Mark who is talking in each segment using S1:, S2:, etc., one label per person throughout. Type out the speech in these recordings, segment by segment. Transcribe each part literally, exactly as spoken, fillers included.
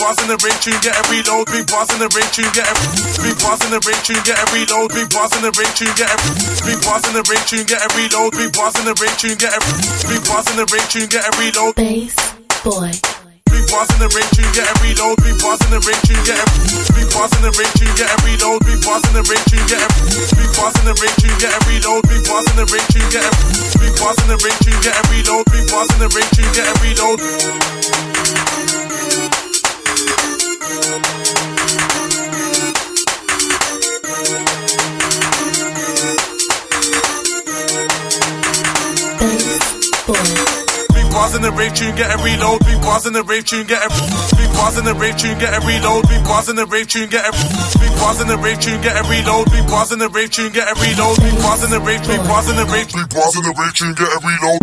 S1: bars in the ring tune, get a reload. Three bars in the ring tune, get a three bars in the ring tune, get a reload. Three bars in the ring tune, get a three bars in the ring tune, get a reload. Three bars in the ring tune, get a three bars in the ring tune, get a reload.
S2: Bass boy.
S1: Three bars in the ring tune, get a reload. Three bars in the ring tune, get a three bars in the ring tune, get a reload. Three bars in the ring tune, get a three bars in the ring tune, get a reload. Three bars in the ring tune, get a three bars in the ring tune, get a reload. Three bars in the ring tune, get a reload. Bars in the rave tune, get a reload. Three bars in the rave tune, get a three bars in the rave tune, get a reload. Three bars in the rave tune, get a three bars in the rave tune, get a reload. Three bars in the rave tune, get a reload. Three bars in the rave, three bars in the rave, three bars in the rave tune, get a reload.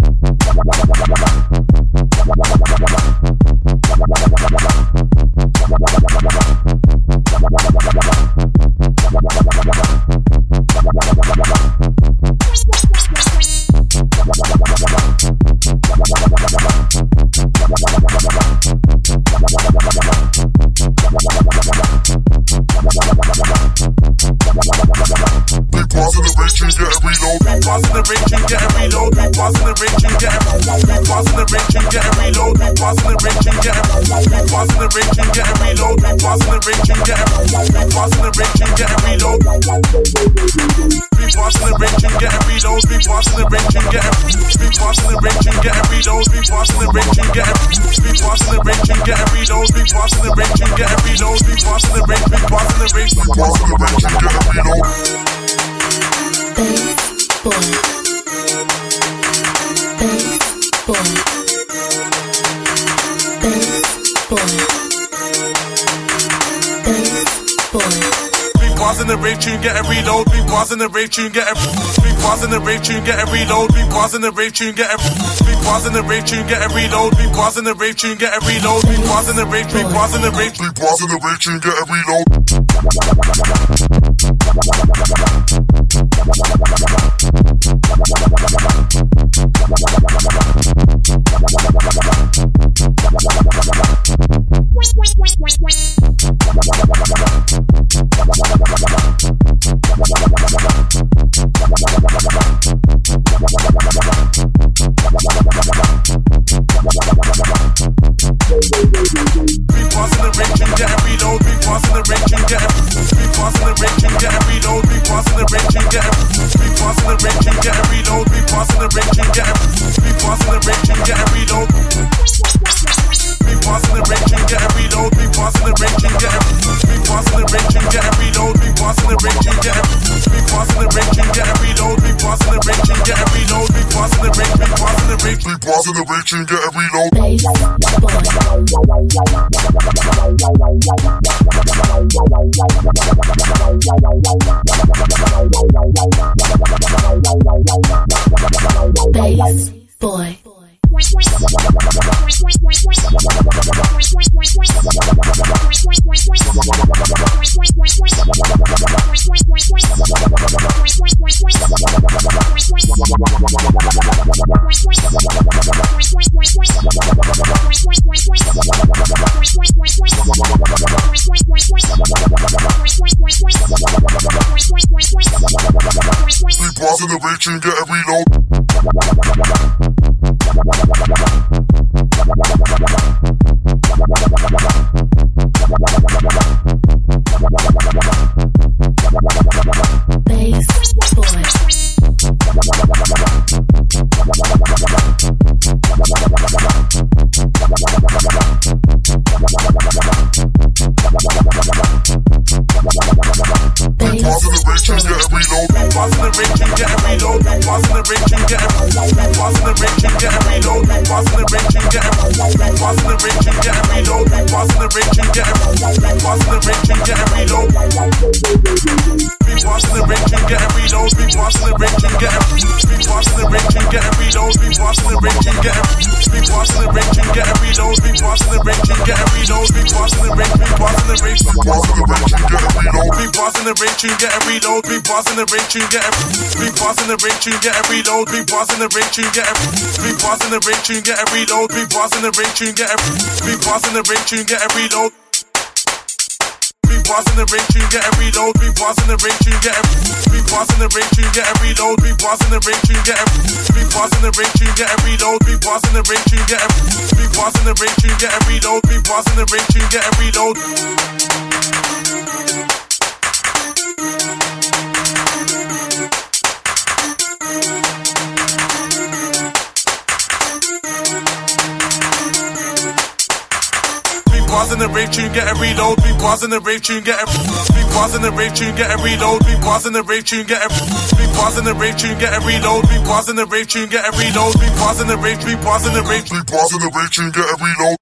S1: Bars in the ring tune, get a reload. Bars in the ring tune, get a bars in the ring tune, get a reload. Bars in the ring tune, get a bars in the ring tune, get a reload. Bars in the ring tune, get a bars in the ring tune, get a reload. Three bars in the ring tune, get a reload. Three bars in the ring tune, get a three bars in the ring tune, get a reload. Three bars in the ring tune, get a three bars in the ring tune, get a reload. Three bars in the ring tune, get a reload. Three bars in the ring, three bars in the ring, three bars in the ring tune, get a reload.
S2: Boy. Bass boy. Bass boy. Bass boy.
S1: Three bars in the rave tune, get a reload. Three bars in the rave tune, get a three bars in the rave tune, get a reload. Three bars in the rave tune, get a three bars in the rave tune, get a reload. Three bars in the rave tune, get a reload. Three bars in the rave, three bars in the rave, three bars in the rave tune, get a reload. Bars in the ring tune, get a reload.
S2: Bass boy.
S1: Three bars in the ring tune, get a reload. Tune, get a reload. Three bars in the ring tune, get a three bars in the ring tune, get a reload. Three bars in the ring tune, get a three bars in the ring tune, get a reload. Three bars in the ring tune, get a three bars in the ring tune, get a reload. passing the ring tune, get a reload. We passing the ring tune, get a we passing the ring tune, get a reload. We passing the ring tune, get a we passing the ring tune, get a reload. We passing the ring tune, get a we passing the ring tune, get a reload. We passing the ring tune, get a reload. Passing the rave tune, get a reload. We passing the rave tune, get a we passing the rave tune, get a reload. We passing the rave tune, get a we passing the rave tune, get a reload. We passing the rave tune, get a reload. We passing the rave, we passing the rave, we passing the rave tune, get a reload.